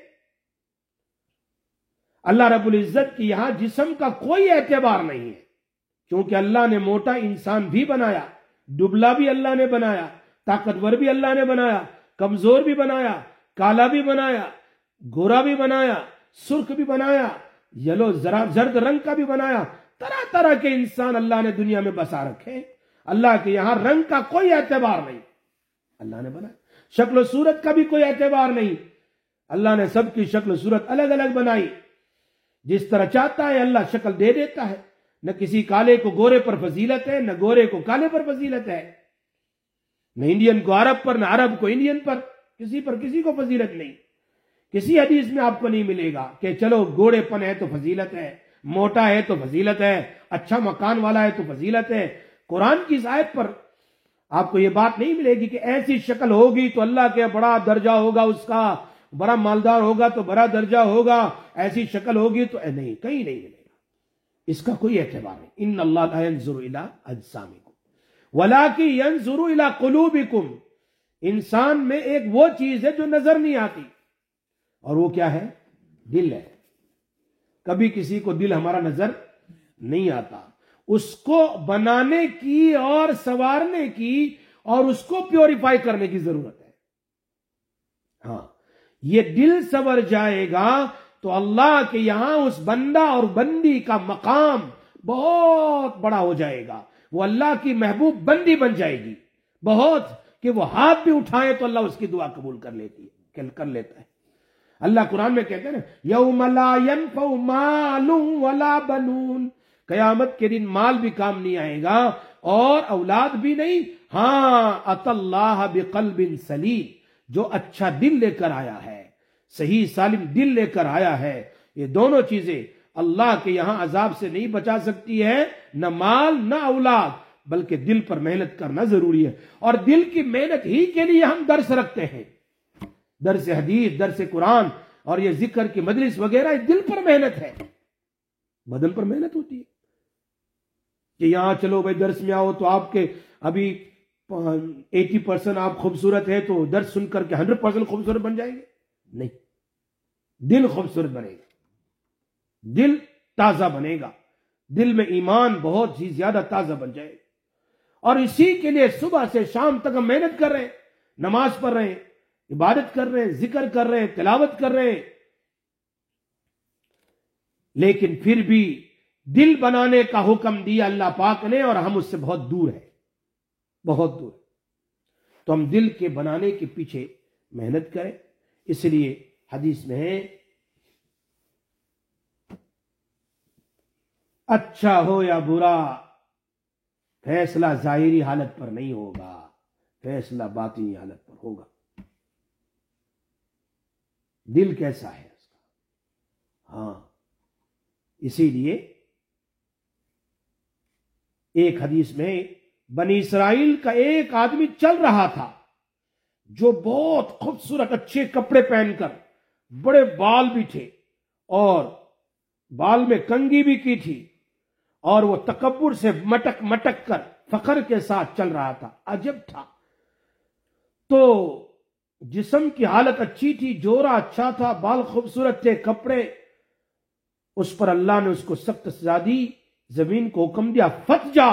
اللہ رب العزت کی یہاں جسم کا کوئی اعتبار نہیں ہے، کیونکہ اللہ نے موٹا انسان بھی بنایا، دبلا بھی اللہ نے بنایا، طاقتور بھی اللہ نے بنایا، کمزور بھی بنایا، کالا بھی بنایا، گورا بھی بنایا، سرخ بھی بنایا، یلو زرد رنگ کا بھی بنایا۔ طرح طرح کے انسان اللہ نے دنیا میں بسا رکھے۔ اللہ کے یہاں رنگ کا کوئی اعتبار نہیں، اللہ نے بنایا۔ شکل و صورت کا بھی کوئی اعتبار نہیں، اللہ نے سب کی شکل و صورت الگ الگ بنائی۔ جس طرح چاہتا ہے اللہ شکل دے دیتا ہے۔ نہ کسی کالے کو گورے پر فضیلت ہے، نہ گورے کو کالے پر فضیلت ہے، نہ انڈین کو عرب پر، نہ عرب کو انڈین پر کسی کو فضیلت نہیں۔ کسی حدیث میں آپ کو نہیں ملے گا کہ چلو گوڑے پن ہے تو فضیلت ہے، موٹا ہے تو فضیلت ہے، اچھا مکان والا ہے تو فضیلت ہے۔ قرآن کی اس آیت پر آپ کو یہ بات نہیں ملے گی کہ ایسی شکل ہوگی تو اللہ کے بڑا درجہ ہوگا، اس کا بڑا مالدار ہوگا تو بڑا درجہ ہوگا، ایسی شکل ہوگی تو نہیں، کہیں نہیں ملے گا، اس کا کوئی اعتبار نہیں۔ ان اللہ لا ينظر الى اجسامکم ولکن ينظر الى قلوبکم۔ انسان میں ایک وہ چیز ہے جو نظر نہیں آتی، اور وہ کیا ہے؟ دل ہے۔ کبھی کسی کو دل ہمارا نظر نہیں آتا، اس کو بنانے کی اور سنوارنے کی اور اس کو پیوریفائی کرنے کی ضرورت ہے۔ ہاں، یہ دل سنور جائے گا تو اللہ کے یہاں اس بندہ اور بندی کا مقام بہت بڑا ہو جائے گا، وہ اللہ کی محبوب بندی بن جائے گی بہت، کہ وہ ہاتھ بھی اٹھائے تو اللہ اس کی دعا قبول کر لیتا ہے۔ اللہ قرآن میں کہتے ہیں نا، یوم لا ينفع مال ولا بنون، قیامت کے دن مال بھی کام نہیں آئے گا اور اولاد بھی نہیں۔ ہاں، اتى اللہ بقلب سلیم، جو اچھا دل لے کر آیا ہے، صحیح سالم دل لے کر آیا ہے، یہ دونوں چیزیں اللہ کے یہاں عذاب سے نہیں بچا سکتی ہے، نہ مال نہ اولاد، بلکہ دل پر محنت کرنا ضروری ہے۔ اور دل کی محنت ہی کے لیے ہم درس رکھتے ہیں، درس حدیث، درس قرآن اور یہ ذکر کی مجلس وغیرہ، دل پر محنت ہے، بدن پر محنت ہوتی ہے کہ یہاں چلو بھائی درس میں آؤ تو آپ کے ابھی 80% آپ خوبصورت ہے تو درس سن کر کے 100% خوبصورت بن جائیں گے؟ نہیں، دل خوبصورت بنے گا۔ دل تازہ بنے گا، دل میں ایمان بہت ہی زیادہ تازہ بن جائے گا. اور اسی کے لیے صبح سے شام تک ہم محنت کر رہے ہیں، نماز پڑھ رہے ہیں، عبادت کر رہے ہیں، ذکر کر رہے ہیں، تلاوت کر رہے ہیں، لیکن پھر بھی دل بنانے کا حکم دیا اللہ پاک نے اور ہم اس سے بہت دور ہیں، بہت دور. تو ہم دل کے بنانے کے پیچھے محنت کریں. اس لیے حدیث میں ہے اچھا ہو یا برا فیصلہ ظاہری حالت پر نہیں ہوگا، فیصلہ باطنی حالت پر ہوگا. دل کیسا ہے اس کا. ہاں اسی لیے ایک حدیث میں بنی اسرائیل کا ایک آدمی چل رہا تھا جو بہت خوبصورت اچھے کپڑے پہن کر، بڑے بال بھی تھے اور بال میں کنگھی بھی کی تھی، اور وہ تکبر سے مٹک مٹک کر فخر کے ساتھ چل رہا تھا. عجب تھا. تو جسم کی حالت اچھی تھی، جوڑا اچھا تھا، بال خوبصورت تھے، کپڑے. اس پر اللہ نے اس کو سخت سزا دی، زمین کو حکم دیا پھٹ جا.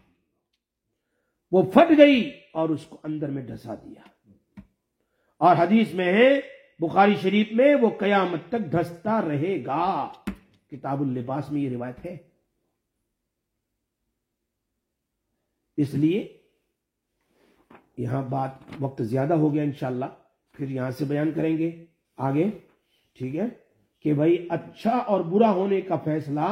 وہ پھٹ گئی اور اس کو اندر میں ڈھسا دیا. اور حدیث میں ہے بخاری شریف میں وہ قیامت تک ڈھستا رہے گا. کتاب اللباس میں یہ روایت ہے. اس لیے یہاں بات وقت زیادہ ہو گیا، انشاءاللہ پھر یہاں سے بیان کریں گے آگے. ٹھیک ہے کہ بھائی اچھا اور برا ہونے کا فیصلہ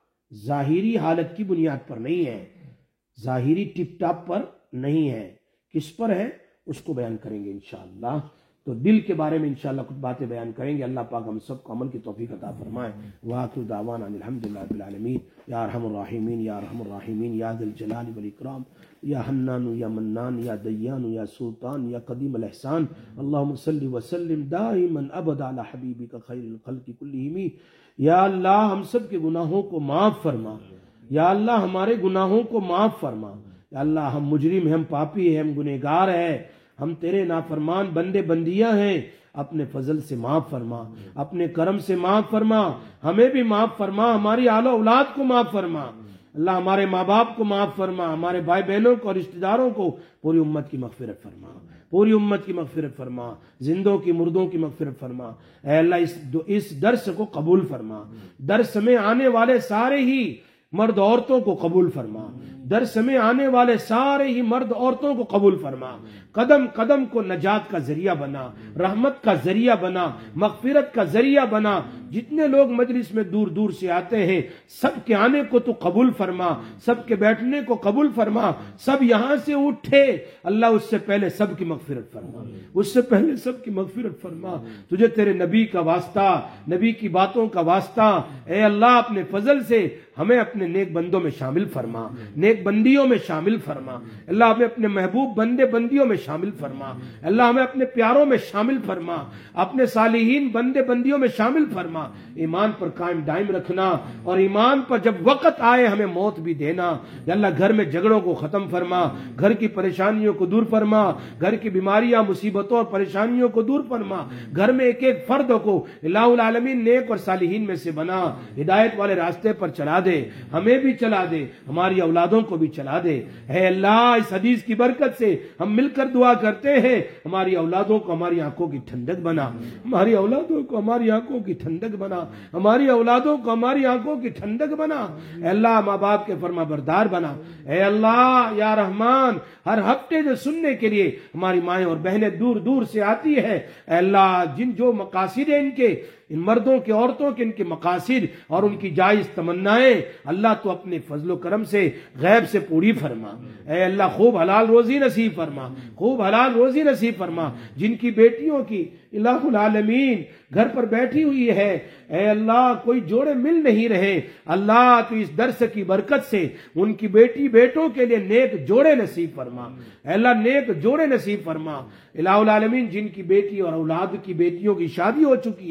ظاہری حالت کی بنیاد پر نہیں ہے، ظاہری ٹپ ٹاپ پر نہیں ہے. کس پر ہے اس کو بیان کریں گے انشاءاللہ. تو دل کے بارے میں انشاءاللہ کچھ باتیں بیان کریں گے. اللہ پاک ہم سب کو عمل کی توفیق عطا فرمائے. وآخر دعوانا الحمدللہ رب العالمین. یا ارحم الراحمین یا ارحم الراحمین یا ذی الجلال والاکرام یا حنان یا منان یا دیان یا سلطان یا قدیم الاحسان. اللہم صلی وسلم دائما ابدا علی حبیبک خیر الخلق کلہم. یا اللہ ہم سب کے گناہوں کو معاف فرما. یا اللہ ہمارے گناہوں کو معاف فرما. یا اللہ ہم مجرم ہیں، ہم پاپی ہیں، ہم گنہگار ہیں، ہم تیرے نافرمان بندے بندیاں ہیں. اپنے فضل سے معاف فرما، اپنے کرم سے معاف فرما، ہمیں بھی معاف فرما، ہماری آل و اولاد کو معاف فرما. اللہ ہمارے ماں باپ کو معاف فرما، ہمارے بھائی بہنوں کو اور رشتہ داروں کو، پوری امت کی مغفرت فرما، پوری امت کی مغفرت فرما، زندوں کی مردوں کی مغفرت فرما. اے اللہ اس درس کو قبول فرما. درس میں آنے والے سارے ہی مرد عورتوں کو قبول فرما. درس میں آنے والے سارے ہی مرد عورتوں کو قبول فرما. قدم قدم کو نجات کا ذریعہ بنا، رحمت کا ذریعہ بنا، مغفرت کا ذریعہ بنا. جتنے لوگ مجلس میں دور دور سے آتے ہیں سب کے آنے کو تو قبول فرما، سب کے بیٹھنے کو قبول فرما. سب یہاں سے اٹھے اللہ اس سے پہلے سب کی مغفرت فرما، اس سے پہلے سب کی مغفرت فرما. تجھے تیرے نبی کا واسطہ، نبی کی باتوں کا واسطہ، اے اللہ اپنے فضل سے ہمیں اپنے نیک بندوں میں شامل فرما، نیک بندیوں میں شامل فرما. اللہ ہمیں اپنے محبوب بندے بندیوں میں شامل فرما. اللہ ہمیں اپنے پیاروں میں شامل فرما، اپنے صالحین بندے بندیوں میں شامل فرما. ایمان پر قائم دائم رکھنا، اور ایمان پر جب وقت آئے ہمیں موت بھی دینا. یا اللہ گھر میں جھگڑوں کو ختم فرما، گھر کی پریشانیوں کو دور فرما، گھر کی بیماریاں مصیبتوں اور پریشانیوں کو دور فرما. گھر میں ایک ایک فرد کو الہ العالمین نیک اور صالحین میں سے بنا، ہدایت والے راستے پر چلا دے، ہمیں بھی چلا دے، ہماری اولادوں کو بھی چلا دے. اے اللہ اس حدیث کی برکت سے ہم مل کر دعا کرتے ہیں، ہماری اولادوں کو ہماری آنکھوں کی ٹھنڈک بنا، ہماری اولادوں کو ہماری آنکھوں کی ٹھنڈک بنا، ہماری اولادوں کو ہماری آنکھوں کی ٹھنڈک بنا. اے اللہ ماں باپ کے فرما بردار بنا. اے اللہ یا رحمان ہر ہفتے جو سننے کے لیے ہماری مائیں اور بہنیں دور دور سے آتی ہے، اے اللہ جو مقاصد ہیں ان کے، ان مردوں کے عورتوں کے ان کے مقاصد اور ان کی جائز تمنائیں، اللہ تو اپنے فضل و کرم سے غیب سے پوری فرما. اے اللہ خوب حلال روزی نصیب فرما، خوب حلال روزی نصیب فرما. جن کی بیٹیوں کی الہ العالمین گھر پر بیٹھی ہوئی ہے، اے اللہ کوئی جوڑے مل نہیں رہے، اللہ تو اس درس کی برکت سے ان کی بیٹی بیٹوں کے لیے نیک جوڑے نصیب فرما. اے اللہ نیک جوڑے نصیب فرما. الہ العالمین جن کی بیٹی اور اولاد کی بیٹیوں کی شادی ہو چکی ہے،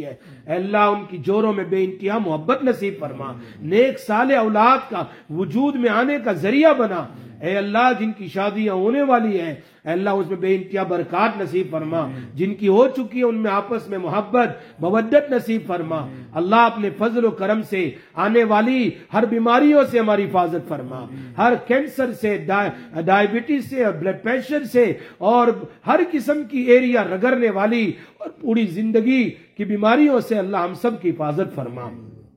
اے اللہ ان کی جوڑوں میں بے انتہا محبت نصیب فرما، نیک صالح اولاد کا وجود میں آنے کا ذریعہ بنا۔ اے اللہ جن کی شادیاں ہونے والی ہیں اے اللہ اس میں بے انتہا برکات نصیب فرما، جن کی ہو چکی ہے ان میں آپس میں محبت مودت نصیب فرما۔ اللہ اپنے فضل و کرم سے آنے والی ہر بیماریوں سے ہماری حفاظت فرما، ہر کینسر سے، ڈائبٹیز سے اور بلڈ پریشر سے اور ہر قسم کی ایریا رگڑنے والی اور پوری زندگی کی بیماریوں سے اللہ ہم سب کی حفاظت فرما۔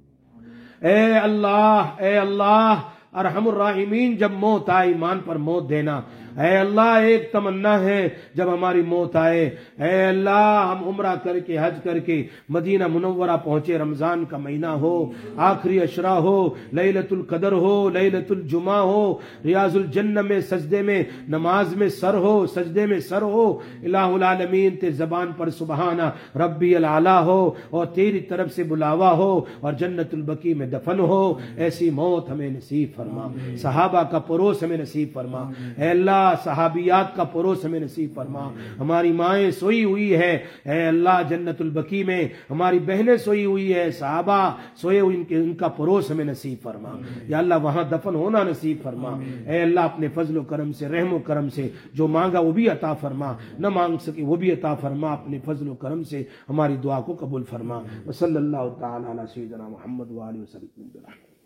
اے اللہ ارحم الراحمین، جب موت آئے ایمان پر موت دینا۔ اے اللہ ایک تمنا ہے جب ہماری موت آئے اے اللہ ہم عمرہ کر کے حج کر کے مدینہ منورہ پہنچے، رمضان کا مہینہ ہو، آخری عشرہ ہو، لیلۃ القدر ہو، لیلۃ الجمعہ ہو، ریاض الجنہ میں سجدے میں نماز میں سر ہو، سجدے میں سر ہو، الہ العالمین تے زبان پر سبحانہ ربی العلیٰ ہو اور تیری طرف سے بلاوا ہو اور جنت البقیع میں دفن ہو، ایسی موت ہمیں نصیب فرما۔ صحابہ کا پروس ہمیں نصیب فرما، اے اللہ صحابیات کا پروس ہمیں نصیب فرما۔ ہماری مائیں سوئی ہوئی ہے اے اللہ جنت البقیع میں، ہماری بہنیں سوئی ہوئی ہے، صحابہ سوئے ہوئے ان کا پروس ہمیں نصیب فرما یا اللہ، وہاں دفن ہونا نصیب فرما۔ اے اللہ اپنے فضل و کرم سے، رحم و کرم سے جو مانگا وہ بھی عطا فرما، نہ مانگ سکے وہ بھی عطا فرما، اپنے فضل و کرم سے ہماری دعا کو قبول فرما۔ وصلی اللہ تعالی علی سیدنا محمد وآلہ وسلم۔